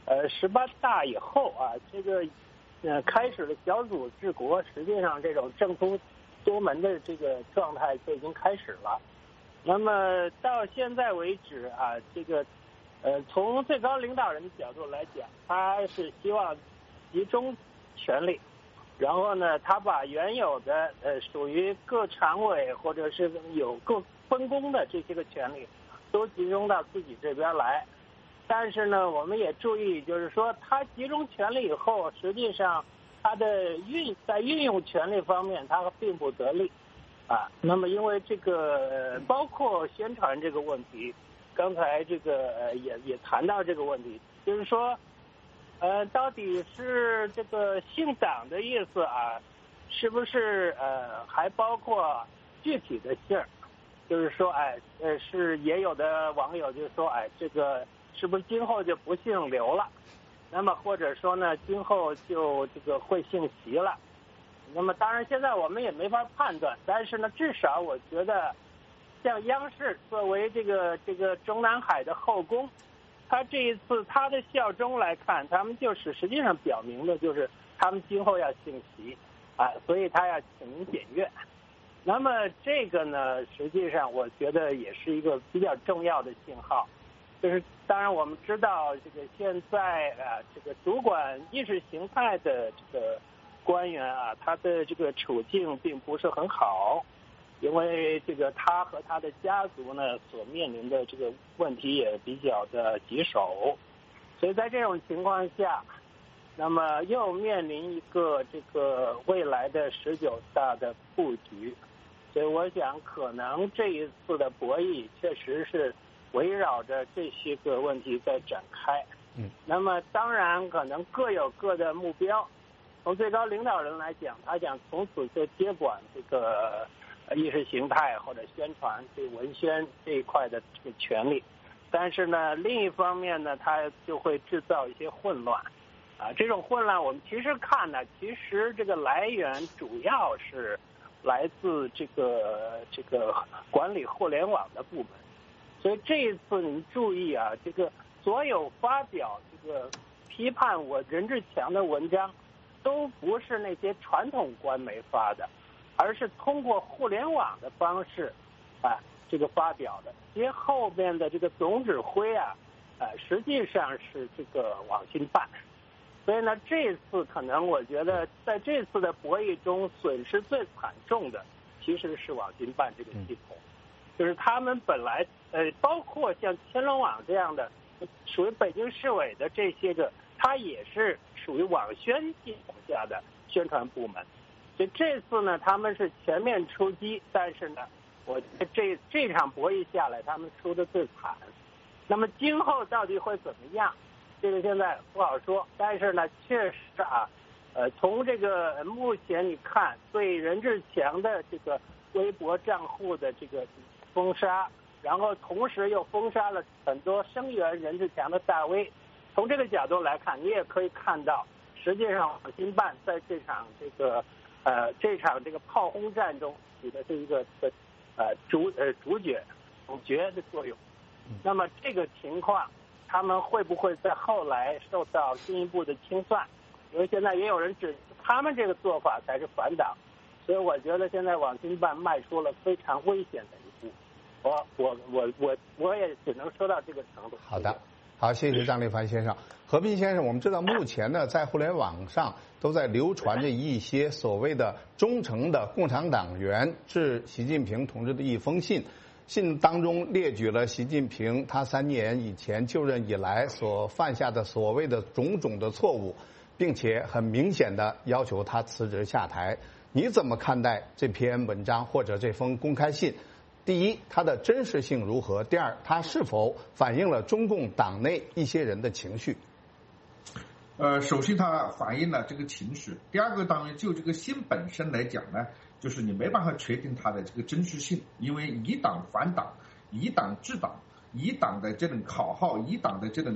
S: 18大以后啊，这个开始了小组治国，实际上这种政出多门的这个状态就已经开始了。那么到现在为止啊，这个从最高领导人的角度来讲，他是希望集中权力，然后呢，他把原有的属于各常委或者是有各分工的这些个权力都集中到自己这边来。但是呢，我们也注意，就是说他集中权力以后，实际上他的在运用权力方面他并不得力啊。那么因为这个包括宣传这个问题，刚才这个也谈到这个问题，就是说到底是这个姓党的意思啊，是不是还包括具体的姓儿？就是说是也有的网友就说这个是不是今后就不姓刘了？那么或者说呢，今后就这个会姓习了？那么当然现在我们也没法判断，但是呢，至少我觉得像央视作为这个中南海的后宫，他这一次他的效忠来看，他们就是实际上表明的就是他们今后要姓习所以他要请您检阅。那么这个呢，实际上我觉得也是一个比较重要的信号，就是当然我们知道这个现在这个主管意识形态的这个官员他的这个处境并不是很好，因为这个他和他的家族呢所面临的这个问题也比较的棘手，所以在这种情况下，那么又面临一个这个未来的19大的布局，所以我想可能这一次的博弈确实是围绕着这些个问题在展开。那么当然可能各有各的目标，从最高领导人来讲，他想从此就接管这个意识形态或者宣传这文宣这一块的这个权利，但是呢，另一方面呢，他就会制造一些混乱这种混乱我们其实看呢，其实这个来源主要是来自这个管理互联网的部门。所以这一次你注意这个所有发表这个批判我任志强的文章都不是那些传统官媒发的，而是通过互联网的方式这个发表的。其实后边的这个总指挥实际上是这个网信办。所以呢，这次可能我觉得在这次的博弈中损失最惨重的其实是网信办这个系统，就是他们本来包括像天龙网这样的属于北京市委的这些个，它也是属于网宣系统下的宣传部门。所以这次呢，他们是全面出击，但是呢，我觉得这场博弈下来，他们输得最惨。那么今后到底会怎么样？这个现在不好说，但是呢，确实从这个目前你看，对任志强的这个微博账户的这个封杀，然后同时又封杀了很多声援任志强的大 V， 从这个角度来看，你也可以看到，实际上网信办在这场这个炮轰战中起的是一个主角的作用。那么这个情况，他们会不会在后来受到进一步的清算？因为现在也有人指他们这个做法才是反党，所以我觉得现在网信办迈出了非常危险的一步。我也只能说到这个程度。
Q: 好的，好，谢谢张立凡先生。何斌先生，我们知道目前呢，在互联网上都在流传着一些所谓的忠诚的共产党员致习近平同志的一封信。信当中列举了习近平他3年以前就任以来所犯下的所谓的种种的错误，并且很明显的要求他辞职下台。你怎么看待这篇文章或者这封公开信？第一，它的真实性如何？第二，它是否反映了中共党内一些人的情绪？
R: 首先它反映了这个情绪。第二个，当然就这个信本身来讲呢，就是你没办法确定它的这个真实性，因为以党反党、以党治党、以党的这种口号、以党的这种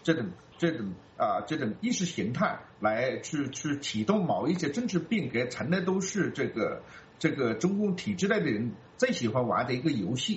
R: 意识形态来去启动某一些政治变革，从来都是这个中共体制内的人最喜欢玩的一个游戏。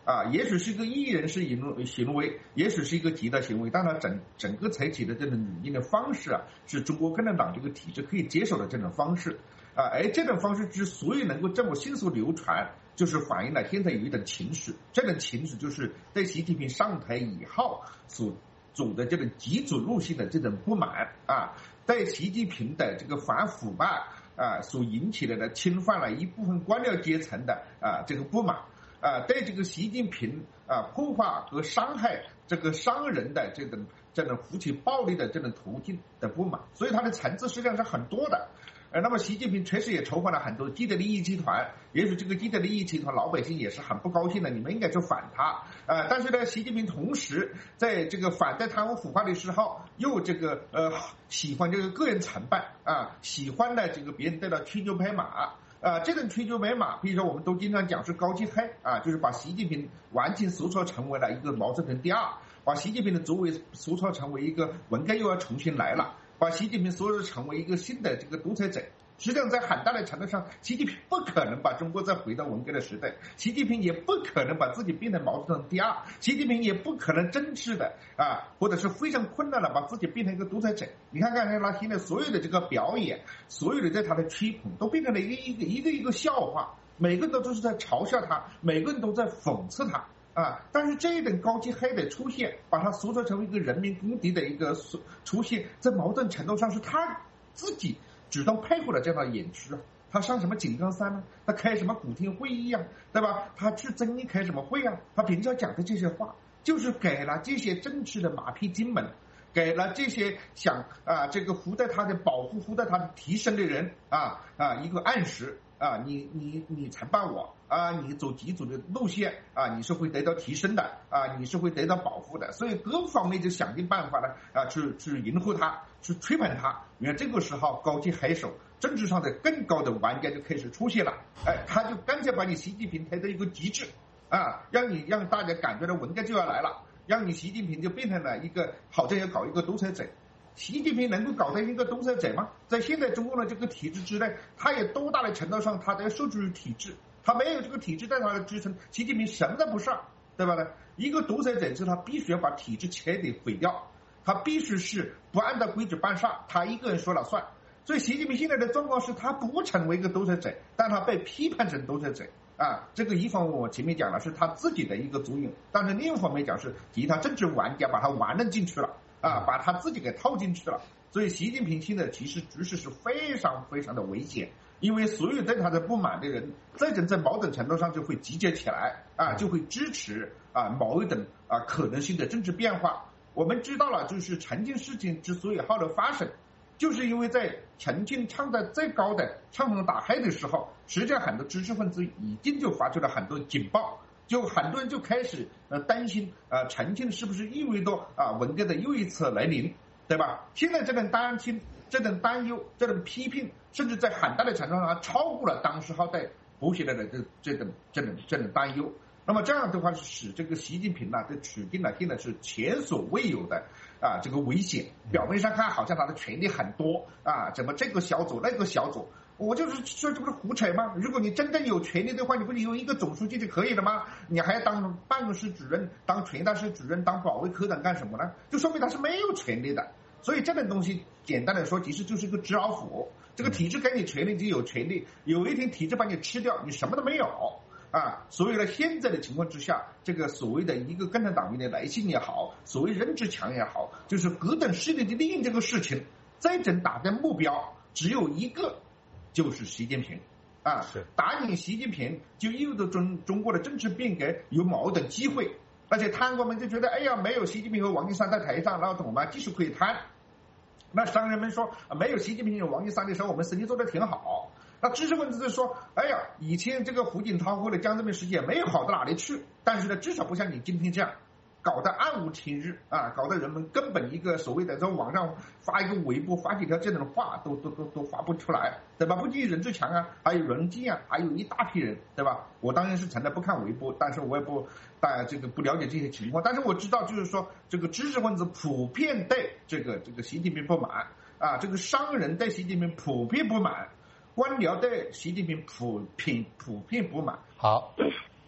R: 也许是一个异人式行为，也许是一个极端行为，但他整个采取的这种语音的方式是中国共产党这个体制可以接受的这种方式而这种方式之所以能够这么迅速流传，就是反映了现在有一种情绪，这种情绪就是对习近平上台以后所走的这种极左路线的这种不满对习近平的这个反腐败所引起的侵犯了一部分官僚阶层的这个不满对这个习近平破坏和伤害这个商人的这种扶起暴力的这种途径的不满，所以它的层次实际上是很多的。那么习近平确实也筹划了很多既得利益集团，也许这个既得利益集团老百姓也是很不高兴的，你们应该去反他但是呢，习近平同时在这个反对贪污腐败的时候，又这个喜欢这个个人成败喜欢呢这个别人对他吹牛拍马这种吹牛拍马，比如说我们都经常讲是高级黑就是把习近平完全塑造成为了一个毛泽东第二，把习近平的作为塑造成为一个文革又要重新来了，把习近平塑造成为一个新的这个独裁者。实际上在很大的程度上，习近平不可能把中国再回到文革的时代，习近平也不可能把自己变成毛泽东第二，习近平也不可能真挚的或者是非常困难的把自己变成一个独裁者。你看看他现在所有的这个表演，所有的对他的吹捧都变成了一个笑话，每个人都是在嘲笑他，每个人都在讽刺他但是这一等高级黑的出现，把他塑造成为一个人民公敌的一个出现，在某种程度上是他自己主动配合了这样的演出他上什么井冈山他开什么古亭会议对吧？他去增益开什么会他平常讲的这些话，就是给了这些政治的马屁精们，给了这些想这个扶带他的保护、扶带他的提升的人一个暗示你承办我你走极左的路线你是会得到提升的你是会得到保护的，所以各方面就想尽办法呢去迎合他，去吹捧他。你看这个时候高级黑手政治上的更高的玩家就开始出现了他就干脆把你习近平抬到一个极致让大家感觉到文革就要来了，让你习近平就变成了一个好像要搞一个独裁者。习近平能够搞成一个独裁者吗？在现在中国的这个体制之内，他也多大的程度上他都要受制于体制，他没有这个体制在他的支撑，习近平什么都不上，对吧呢？一个独裁者是他必须要把体制彻底毁掉，他必须是不按照规矩办事，他一个人说了算。所以习近平现在的状况是他不成为一个独裁者，但他被批判成独裁者这个一方面我前面讲了是他自己的一个作用，但是另一方面讲是其他政治玩家把他玩弄进去了把他自己给套进去了。所以习近平现在其实局势是非常非常的危险，因为所有对他的不满的人在某种程度上就会集结起来就会支持某一种可能性的政治变化。我们知道了，就是重庆事情之所以后来发生，就是因为在重庆唱的最高的唱红打黑的时候，实际上很多知识分子已经就发出了很多警报，就很多人就开始担心重庆是不是意味着文革的又一次来临，对吧？现在这种担心、这种担忧、这种批评，甚至在很大的程度上超过了当时候在博学的这种担忧。那么这样的话是使这个习近平的处境现在是前所未有的这个危险。表面上看好像他的权力很多怎么这个小组那个小组，我就是说这不是胡扯吗？如果你真正有权力的话，你不是有一个总书记就可以了吗？你还要当办公室主任、当传达室主任、当保卫科长干什么呢？就说明他是没有权力的。所以这种东西简单的说其实就是一个纸老虎，这个体制给你权力就有权力，有一天体制把你吃掉，你什么都没有所以呢，现在的情况之下，这个所谓的一个共产党员的来信也好，所谓任志强也好，就是各等势力的利用这个事情，最终打的目标只有一个，就是习近平打赢习近平就意味着中国的政治变革有某种机会。而且贪官们就觉得，哎呀，没有习近平和王岐山在台上，那我们继续可以贪。那商人们说，没有习近平有王岐山的时候，我们生意做得挺好。那知识分子就说，哎呀，以前这个胡锦涛或者江泽民时期也没有好到哪里去，但是呢，至少不像你今天这样搞得暗无天日搞得人们根本一个所谓的在网上发一个微博发几条这种话都发不出来，对吧？不仅任志强还有任静还有一大批人，对吧？我当然是从来不看微博，但是我也不了解这些情况，但是我知道就是说这个知识分子普遍对这个习近平不满这个商人对习近平普遍不满，官僚对习近平普遍不满。
Q: 好，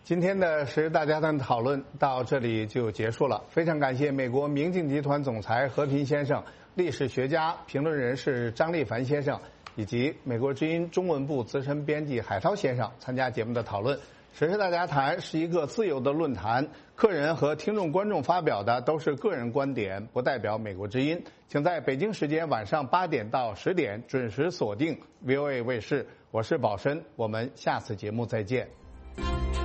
Q: 今天的时事大家谈讨论到这里就结束了，非常感谢美国明镜集团总裁何平先生、历史学家、评论人士张立凡先生以及美国之音中文部资深编辑海涛先生参加节目的讨论。时事大家谈是一个自由的论坛，客人和听众观众发表的都是个人观点，不代表美国之音。请在北京时间晚上8点到10点准时锁定 VOA 卫视，我是宝申，我们下次节目再见。